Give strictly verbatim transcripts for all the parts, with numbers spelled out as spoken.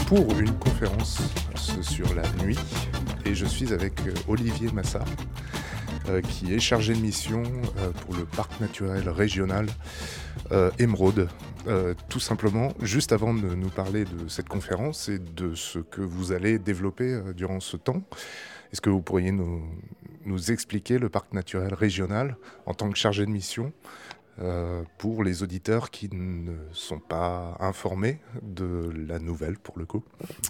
pour une conférence sur la nuit et je suis avec Olivier Massart euh, qui est chargé de mission euh, pour le parc naturel régional euh, Émeraude. Euh, tout simplement, juste avant de nous parler de cette conférence et de ce que vous allez développer euh, durant ce temps, est-ce que vous pourriez nous, nous expliquer le parc naturel régional en tant que chargé de mission euh, pour les auditeurs qui ne sont pas informés de la nouvelle pour le coup?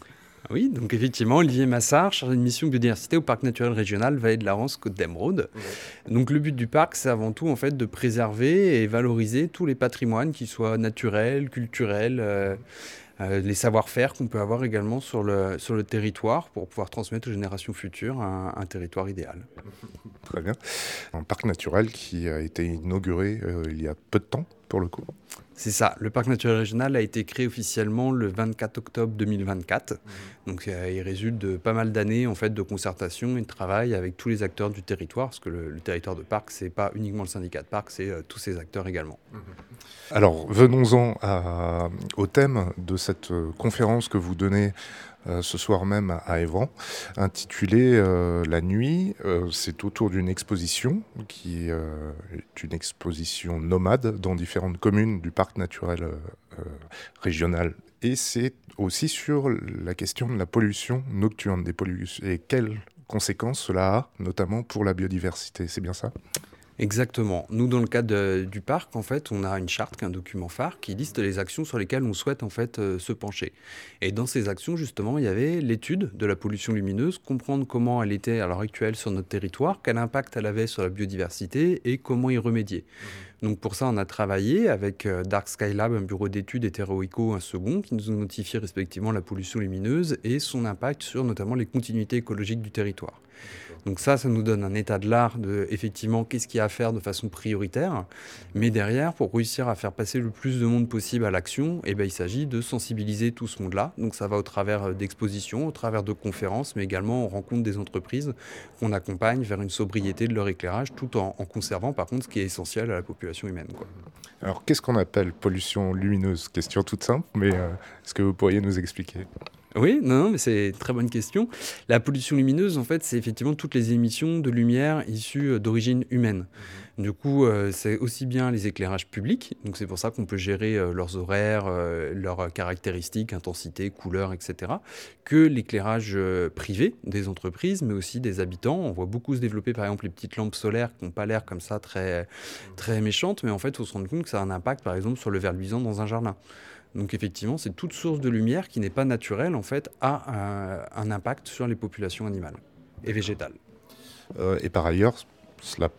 Oui, donc effectivement, Olivier Massart, chargé de mission biodiversité au parc naturel régional Vallée de la Rance Côte d'Émeraude. Ouais. Donc le but du parc, c'est avant tout en fait de préserver et valoriser tous les patrimoines, qu'ils soient naturels, culturels, euh, euh, les savoir-faire qu'on peut avoir également sur le, sur le territoire pour pouvoir transmettre aux générations futures un, un territoire idéal. Très bien. Un parc naturel qui a été inauguré euh, il y a peu de temps pour le coup. C'est ça, le parc naturel régional a été créé officiellement le vingt-quatre octobre deux mille vingt-quatre. Mmh. Donc euh, il résulte de pas mal d'années en fait, de concertation et de travail avec tous les acteurs du territoire, parce que le, le territoire de parc, c'est pas uniquement le syndicat de parc, c'est euh, tous ces acteurs également. Mmh. Alors venons-en à, au thème de cette euh, conférence que vous donnez Euh, ce soir même à Évran, intitulée euh, La nuit. Euh, c'est autour d'une exposition qui euh, est une exposition nomade dans différentes communes du parc naturel euh, régional. Et c'est aussi sur la question de la pollution nocturne des pollutions et quelles conséquences cela a, notamment pour la biodiversité. C'est bien ça ? Exactement. Nous, dans le cadre de, du parc, en fait, on a une charte, qui est un document phare, qui liste les actions sur lesquelles on souhaite en fait euh, se pencher. Et dans ces actions, justement, il y avait l'étude de la pollution lumineuse, comprendre comment elle était à l'heure actuelle sur notre territoire, quel impact elle avait sur la biodiversité et comment y remédier. Mmh. Donc pour ça, on a travaillé avec euh, Dark Sky Lab, un bureau d'études, et TerraEco, un second, qui nous ont notifié respectivement la pollution lumineuse et son impact sur notamment les continuités écologiques du territoire. Donc ça, ça nous donne un état de l'art de, effectivement, qu'est-ce qu'il y a à faire de façon prioritaire. Mais derrière, pour réussir à faire passer le plus de monde possible à l'action, eh ben, il s'agit de sensibiliser tout ce monde-là. Donc ça va au travers d'expositions, au travers de conférences, mais également on rencontre des entreprises qu'on accompagne vers une sobriété de leur éclairage, tout en, en conservant par contre ce qui est essentiel à la population humaine, quoi. Alors qu'est-ce qu'on appelle pollution lumineuse ? Question toute simple, mais euh, est-ce que vous pourriez nous expliquer ? Oui, non, non, mais c'est une très bonne question. La pollution lumineuse, en fait, c'est effectivement toutes les émissions de lumière issues d'origine humaine. Mmh. Du coup, euh, c'est aussi bien les éclairages publics, donc c'est pour ça qu'on peut gérer euh, leurs horaires, euh, leurs caractéristiques, intensité, couleur, et cetera, que l'éclairage euh, privé des entreprises, mais aussi des habitants. On voit beaucoup se développer, par exemple, les petites lampes solaires qui n'ont pas l'air comme ça très, très méchantes, mais en fait, il faut se rendre compte que ça a un impact, par exemple, sur le ver luisant dans un jardin. Donc effectivement, c'est toute source de lumière qui n'est pas naturelle, en fait, a un, un impact sur les populations animales et végétales. Euh, et par ailleurs, cela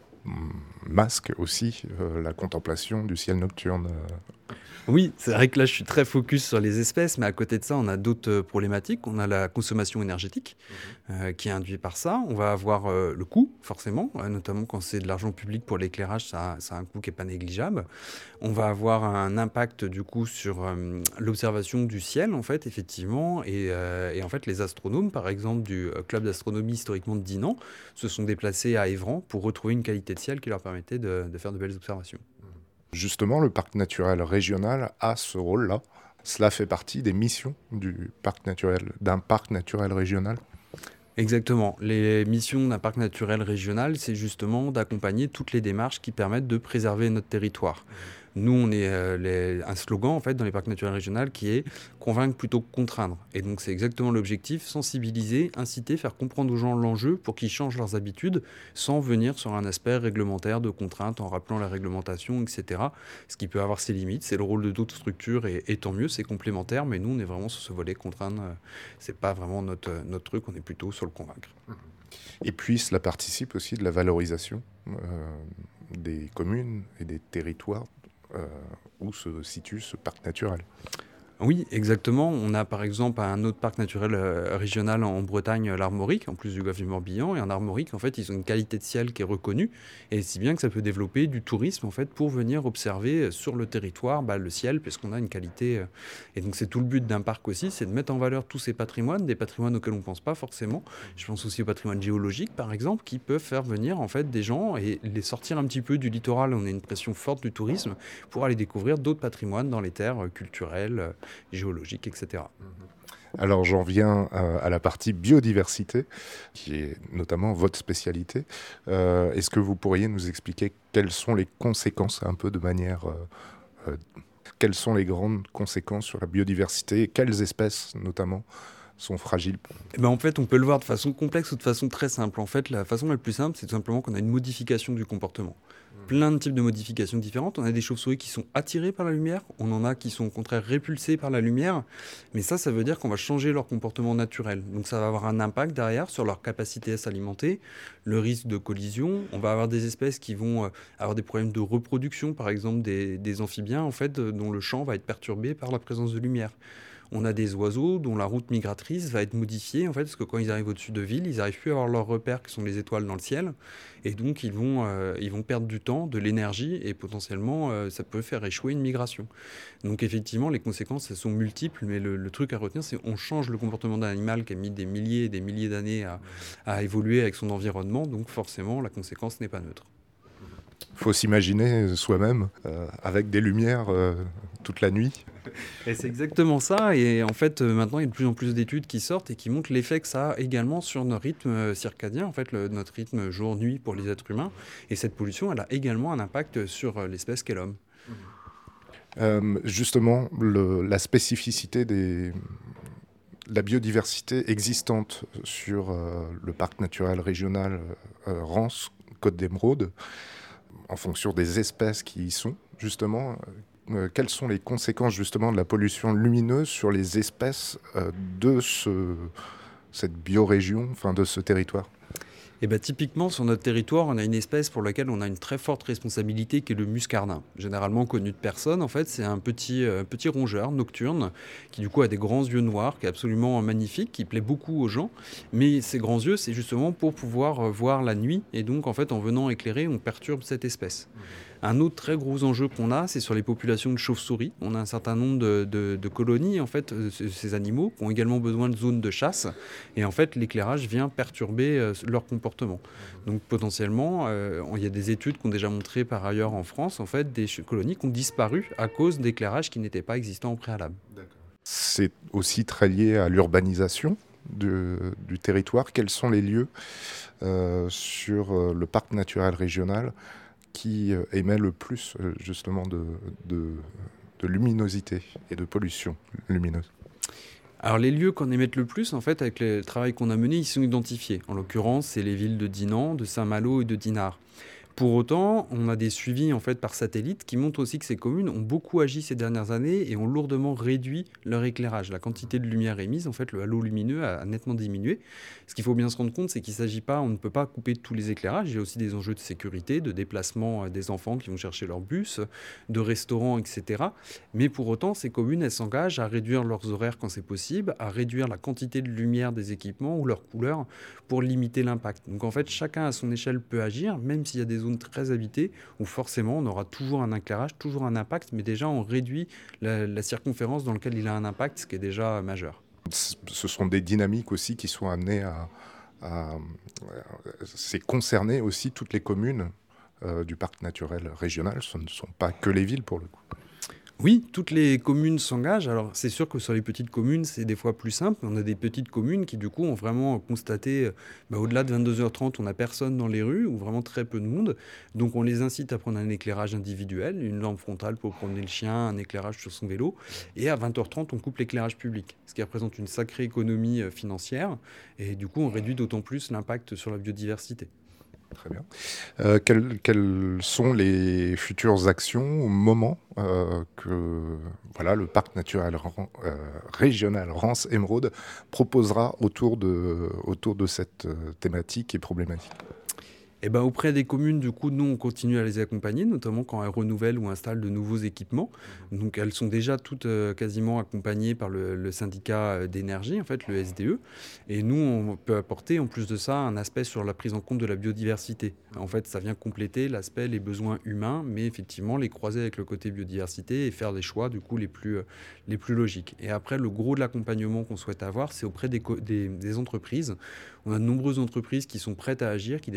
masque aussi euh, la contemplation du ciel nocturne. Euh. Oui, c'est vrai que là, je suis très focus sur les espèces, mais à côté de ça, on a d'autres problématiques. On a la consommation énergétique mmh. euh, qui est induite par ça. On va avoir euh, le coût, forcément, euh, notamment quand c'est de l'argent public pour l'éclairage, ça, ça a un coût qui n'est pas négligeable. On va avoir un impact, du coup, sur euh, l'observation du ciel, en fait, effectivement. Et, euh, et en fait, les astronomes, par exemple, du club d'astronomie historiquement de Dinan, se sont déplacés à Évran pour retrouver une qualité de ciel qui leur permettait de, de faire de belles observations. Justement, le parc naturel régional a ce rôle-là. Cela fait partie des missions du parc naturel, d'un parc naturel régional. Exactement. Les missions d'un parc naturel régional, c'est justement d'accompagner toutes les démarches qui permettent de préserver notre territoire. Nous, on est euh, les, un slogan en fait dans les parcs naturels régionaux qui est convaincre plutôt que contraindre. Et donc c'est exactement l'objectif, sensibiliser, inciter, faire comprendre aux gens l'enjeu pour qu'ils changent leurs habitudes sans venir sur un aspect réglementaire de contrainte en rappelant la réglementation, et cetera. Ce qui peut avoir ses limites, c'est le rôle de d'autres structures et, et tant mieux, c'est complémentaire. Mais nous, on est vraiment sur ce volet contraindre. Euh, c'est pas vraiment notre notre truc, on est plutôt sur le convaincre. Et puis cela participe aussi de la valorisation euh, des communes et des territoires. Euh, où se situe ce parc naturel. Oui, exactement. On a par exemple un autre parc naturel euh, régional en Bretagne, l'Armorique, en plus du golfe du Morbihan. Et en Armorique, en fait, ils ont une qualité de ciel qui est reconnue. Et si bien que ça peut développer du tourisme, en fait, pour venir observer sur le territoire bah, le ciel, puisqu'on a une qualité... Euh... Et donc, c'est tout le but d'un parc aussi, c'est de mettre en valeur tous ces patrimoines, des patrimoines auxquels on ne pense pas forcément. Je pense aussi au patrimoine géologique, par exemple, qui peuvent faire venir, en fait, des gens et les sortir un petit peu du littoral. On a une pression forte du tourisme pour aller découvrir d'autres patrimoines dans les terres culturelles, géologiques, et cetera. Alors j'en viens euh, à la partie biodiversité, qui est notamment votre spécialité. Euh, est-ce que vous pourriez nous expliquer quelles sont les conséquences, un peu de manière... Euh, euh, quelles sont les grandes conséquences sur la biodiversité et quelles espèces, notamment, sont fragiles? Eh ben en fait, on peut le voir de façon complexe ou de façon très simple. En fait, la façon la plus simple, c'est tout simplement qu'on a une modification du comportement. Plein de types de modifications différentes. On a des chauves-souris qui sont attirées par la lumière, on en a qui sont au contraire répulsées par la lumière, mais ça, ça veut dire qu'on va changer leur comportement naturel. Donc ça va avoir un impact derrière sur leur capacité à s'alimenter, le risque de collision. On va avoir des espèces qui vont euh, avoir des problèmes de reproduction, par exemple des, des amphibiens, en fait, euh, dont le champ va être perturbé par la présence de lumière. On a des oiseaux dont la route migratrice va être modifiée, en fait, parce que quand ils arrivent au-dessus de villes, ils n'arrivent plus à avoir leurs repères, qui sont les étoiles dans le ciel. Et donc, ils vont, euh, ils vont perdre du temps, de l'énergie, et potentiellement, euh, ça peut faire échouer une migration. Donc, effectivement, les conséquences, elles sont multiples, mais le, le truc à retenir, c'est qu'on change le comportement d'un animal qui a mis des milliers et des milliers d'années à, à évoluer avec son environnement. Donc, forcément, la conséquence n'est pas neutre. Il faut s'imaginer soi-même euh, avec des lumières euh, toute la nuit. Et c'est exactement ça. Et en fait, euh, maintenant, il y a de plus en plus d'études qui sortent et qui montrent l'effet que ça a également sur notre rythme euh, circadien, en fait, le, notre rythme jour-nuit pour les êtres humains. Et cette pollution, elle a également un impact sur euh, l'espèce qu'est l'homme. Euh, justement, le, la spécificité des, de la biodiversité existante sur euh, le parc naturel régional euh, Rance, Côte d'Émeraude, en fonction des espèces qui y sont, justement, euh, quelles sont les conséquences justement de la pollution lumineuse sur les espèces euh, de ce, cette biorégion, enfin de ce territoire? Et bah, typiquement, sur notre territoire, on a une espèce pour laquelle on a une très forte responsabilité qui est le muscardin. Généralement connu de personne, en fait, c'est un petit, euh, petit rongeur nocturne qui du coup a des grands yeux noirs, qui est absolument magnifique, qui plaît beaucoup aux gens. Mais ces grands yeux, c'est justement pour pouvoir euh, voir la nuit. Et donc, en fait, en venant éclairer, on perturbe cette espèce. Un autre très gros enjeu qu'on a, c'est sur les populations de chauves-souris. On a un certain nombre de, de, de colonies, en fait, euh, ces animaux qui ont également besoin de zones de chasse. Et en fait, l'éclairage vient perturber euh, leur comportement. Donc potentiellement, euh, il y a des études qui ont déjà montré par ailleurs en France, en fait, des ch- colonies qui ont disparu à cause d'éclairages qui n'étaient pas existants au préalable. C'est aussi très lié à l'urbanisation du, du territoire. Quels sont les lieux euh, sur euh, le parc naturel régional qui euh, émet le plus euh, justement de, de, de luminosité et de pollution lumineuse? Alors les lieux qu'on émette le plus, en fait, avec le travail qu'on a mené, ils sont identifiés. En l'occurrence, c'est les villes de Dinan, de Saint-Malo et de Dinard. Pour autant, on a des suivis en fait par satellite qui montrent aussi que ces communes ont beaucoup agi ces dernières années et ont lourdement réduit leur éclairage. La quantité de lumière émise, en fait, le halo lumineux a nettement diminué. Ce qu'il faut bien se rendre compte, c'est qu'il ne s'agit pas, on ne peut pas couper tous les éclairages. Il y a aussi des enjeux de sécurité, de déplacement des enfants qui vont chercher leur bus, de restaurants, et cetera. Mais pour autant, ces communes, elles s'engagent à réduire leurs horaires quand c'est possible, à réduire la quantité de lumière des équipements ou leur couleur pour limiter l'impact. Donc en fait, chacun à son échelle peut agir, même s'il y a des zones très habitées où forcément on aura toujours un éclairage, toujours un impact, mais déjà on réduit la, la circonférence dans laquelle il a un impact, ce qui est déjà majeur. Ce sont des dynamiques aussi qui sont amenées à... à c'est concerner aussi toutes les communes euh, du parc naturel régional, ce ne sont pas que les villes pour le coup. Oui, toutes les communes s'engagent. Alors, c'est sûr que sur les petites communes, c'est des fois plus simple. On a des petites communes qui, du coup, ont vraiment constaté, bah, au-delà de vingt-deux heures trente, on n'a personne dans les rues, ou vraiment très peu de monde. Donc, on les incite à prendre un éclairage individuel, une lampe frontale pour promener le chien, un éclairage sur son vélo. Et à vingt heures trente, on coupe l'éclairage public, ce qui représente une sacrée économie euh, financière. Et du coup, on réduit d'autant plus l'impact sur la biodiversité. Très bien. Euh, quelles, quelles sont les futures actions ou moments euh, que voilà, le parc naturel euh, régional Rance-Émeraude proposera autour de, autour de cette euh, thématique et problématique? Eh ben, auprès des communes, du coup, nous, on continue à les accompagner, notamment quand elles renouvellent ou installent de nouveaux équipements. Donc, elles sont déjà toutes euh, quasiment accompagnées par le, le syndicat euh, d'énergie, en fait, le S D E. Et nous, on peut apporter, en plus de ça, un aspect sur la prise en compte de la biodiversité. En fait, ça vient compléter l'aspect, les besoins humains, mais effectivement, les croiser avec le côté biodiversité et faire des choix, du coup, les plus, euh, les plus logiques. Et après, le gros de l'accompagnement qu'on souhaite avoir, c'est auprès des, co- des, des entreprises. On a de nombreuses entreprises qui sont prêtes à agir, qui des fois ne se rendent pas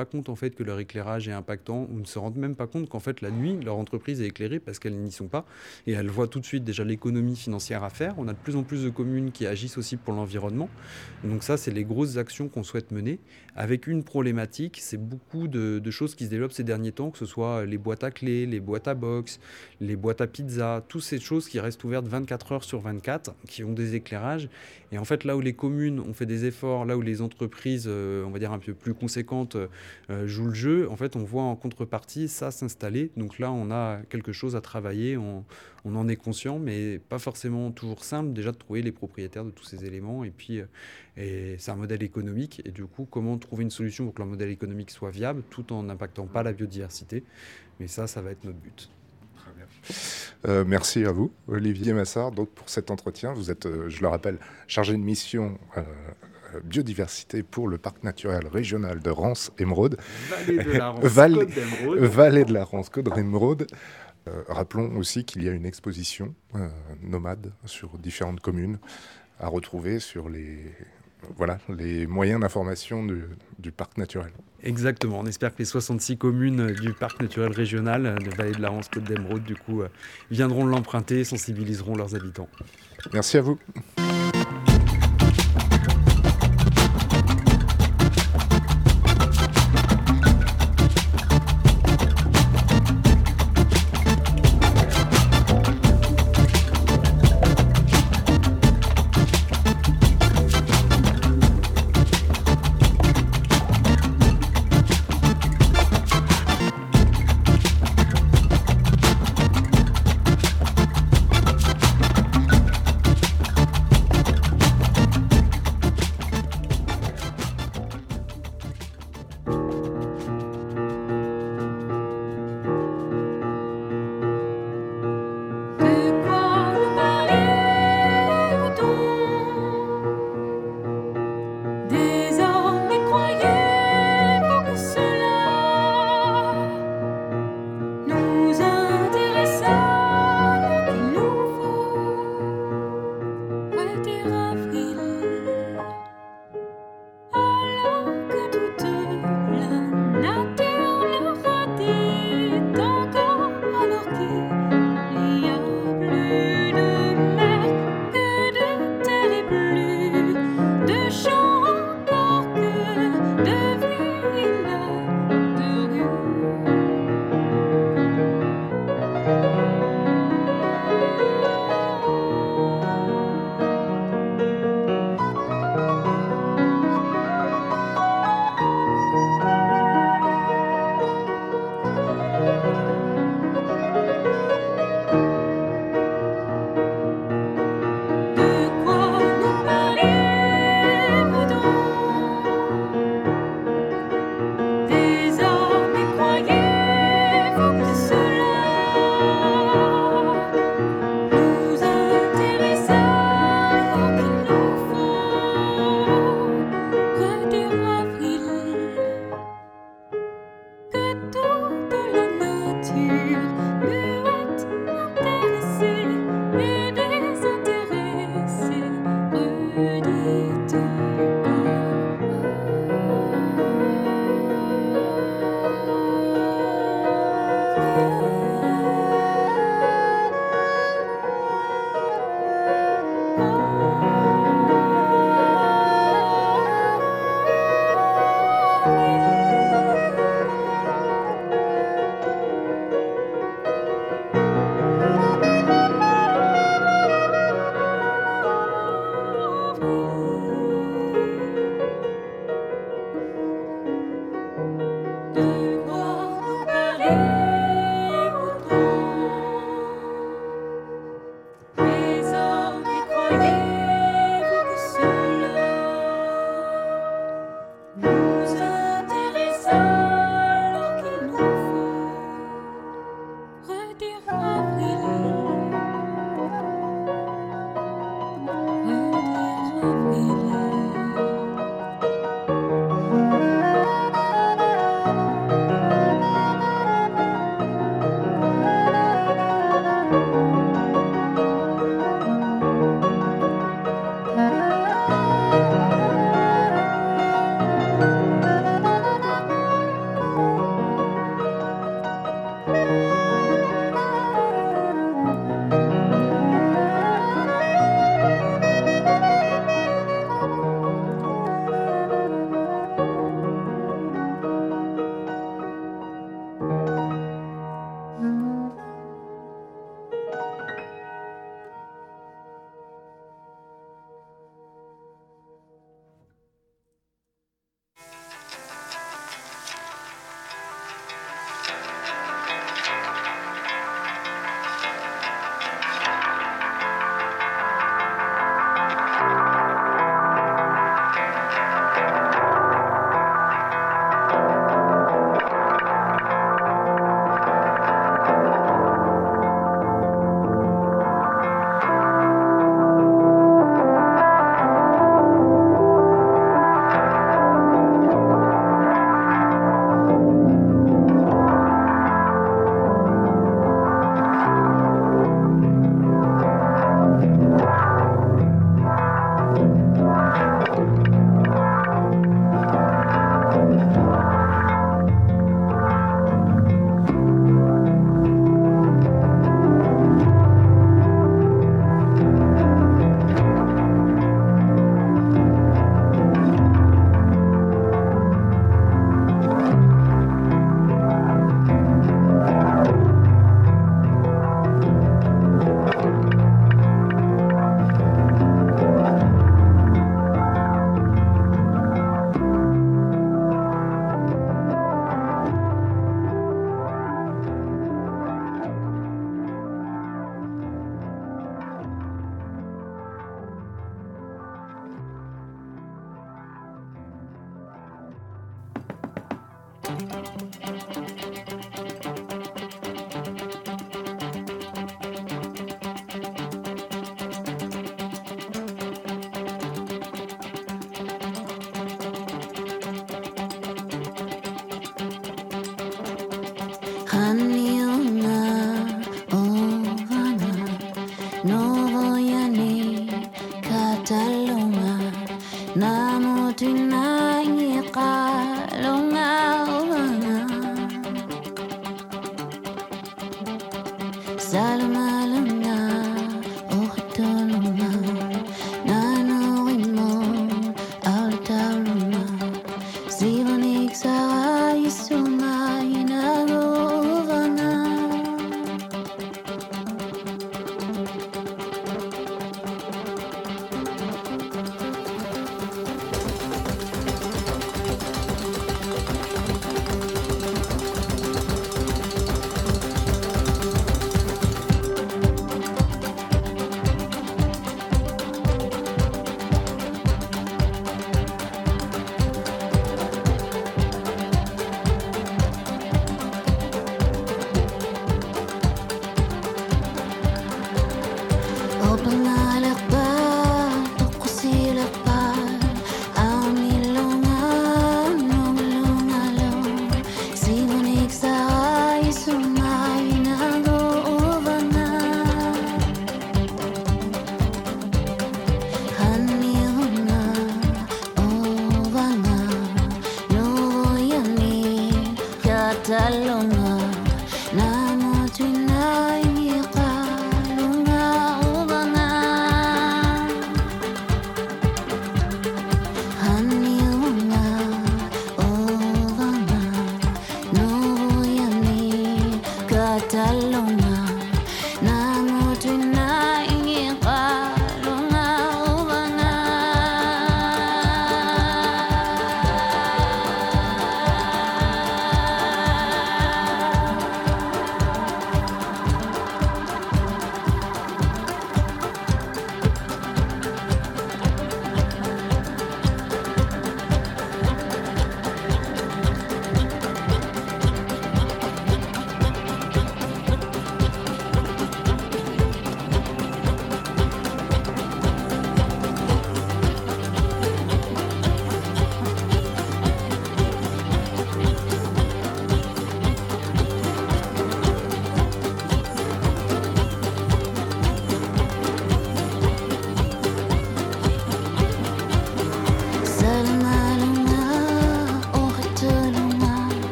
pas compte en fait que leur éclairage est impactant ou ne se rendent même pas compte qu'en fait la nuit leur entreprise est éclairée parce qu'elles n'y sont pas et elles voient tout de suite déjà l'économie financière à faire. On a de plus en plus de communes qui agissent aussi pour l'environnement. Donc ça, c'est les grosses actions qu'on souhaite mener avec une problématique, c'est beaucoup de, de choses qui se développent ces derniers temps, que ce soit les boîtes à clés, les boîtes à box, les boîtes à pizza, toutes ces choses qui restent ouvertes vingt-quatre heures sur vingt-quatre, qui ont des éclairages. Et en fait, là où les communes ont fait des efforts, là où les entreprises, euh, on va dire un peu plus conséquentes, euh, jouent le jeu, en fait, on voit en contrepartie ça s'installer. Donc là, on a quelque chose à travailler, on, on en est conscient, mais pas forcément toujours simple déjà de trouver les propriétaires de tous ces éléments. Et puis, euh, et c'est un modèle économique. Et du coup, comment trouver une solution pour que le modèle économique soit viable tout en n'impactant pas la biodiversité. Mais ça, ça va être notre but. Très bien. Euh, merci à vous, Olivier Massard, donc, pour cet entretien. Vous êtes, euh, je le rappelle, chargé de mission euh, biodiversité pour le parc naturel régional de Rance-Émeraude. Vallée de la Rance, Val... Côte d'Émeraude. Vallée de la Rance, Côte d'Émeraude. Euh, rappelons aussi qu'il y a une exposition euh, nomade sur différentes communes à retrouver sur les, voilà, les moyens d'information du, du parc naturel. Exactement, on espère que les soixante-six communes du parc naturel régional de Vallée de la Rance, Côte d'Émeraude, du coup, euh, viendront l'emprunter et sensibiliseront leurs habitants. Merci à vous.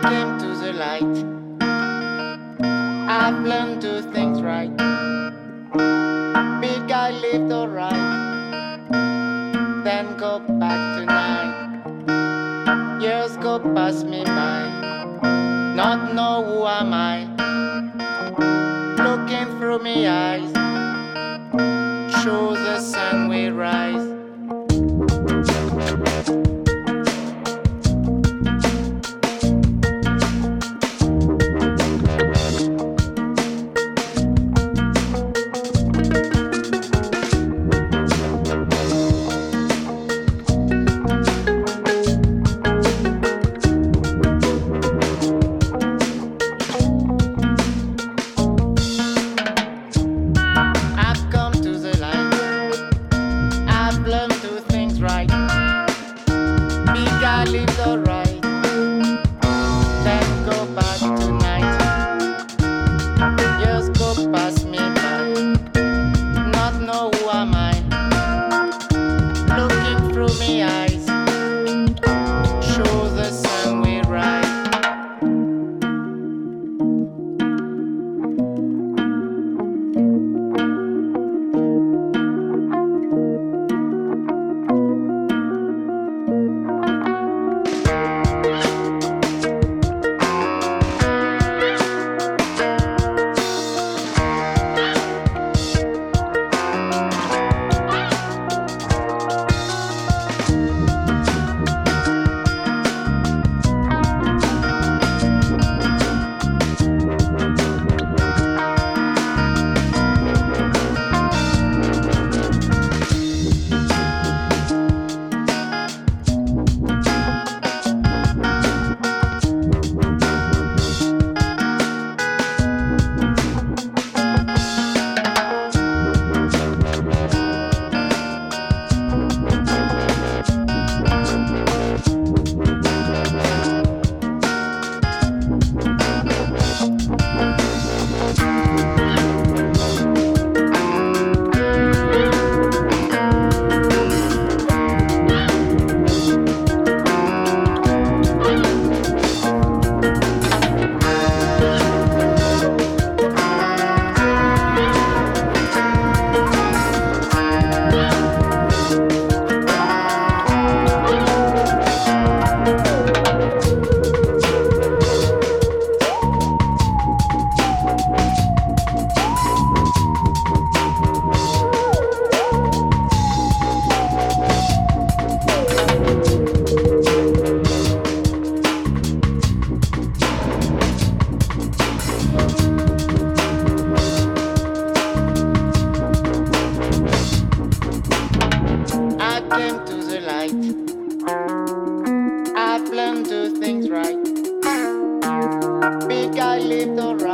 came to the light. I've learned to things right. Big I lived alright. Then go back tonight. Years go past me by. Not know who am I. Looking through me eyes. Show the sun will rise. I've learned to think right. Big I lived alright.